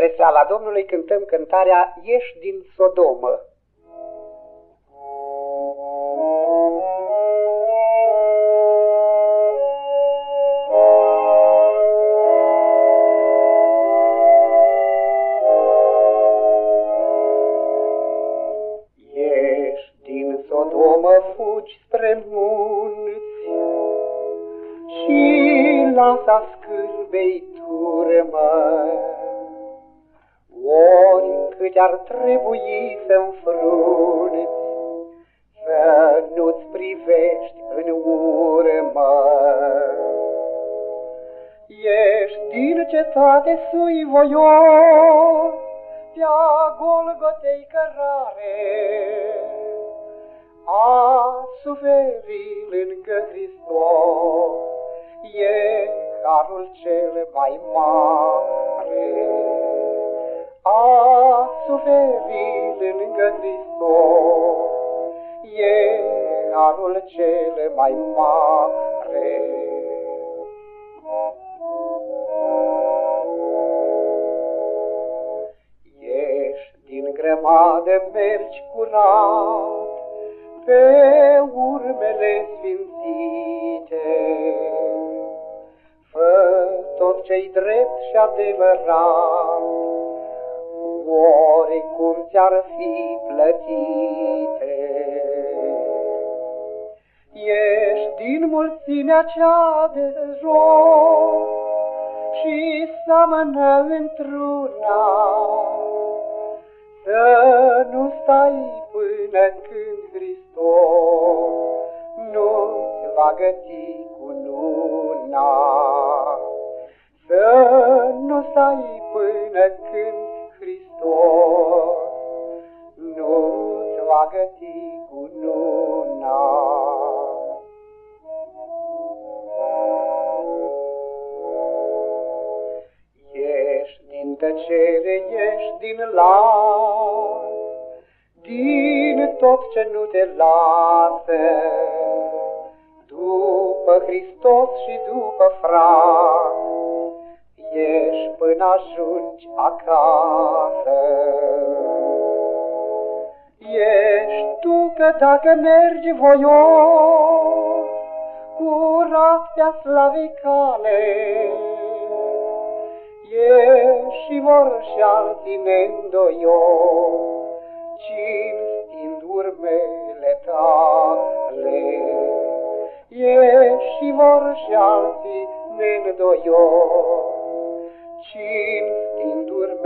Spre slava Domnului cântăm cântarea Ieși din Sodomă. Ieși din Sodomă, fugi spre munți și lasă scârbei turmă. Oricât ar trebui să înfrunți, să nu-ți privești în urmă. Ești din cetate sui voios, pe-a Golgotei cărare, a suferi lângă Hristos, e harul cel mai mare. A suferi lângă Hristos, e harul cel mai mare. Ieși din grămadă, mergi curat pe urmele sfințite, fă tot ce-i drept și adevărat, oricum ți-ar fi plătite. Ești din mulțimea cea de jos și seamănă într-una, să nu stai până când Hristos nu-ți va găti cununa. Să nu stai până când Hristos nu-ți va găti cununa. Ieși din tăcere, ieși din las, din tot ce nu te lasă, după Hristos și după frat, ieși până ajungi acasă. Ești tu că dacă mergi voios, curat pe-a slavei cale, ești și vor și alții neîndoios, cinstind urmele tale. Ești și vor și alții neîndoios, cinstind urmele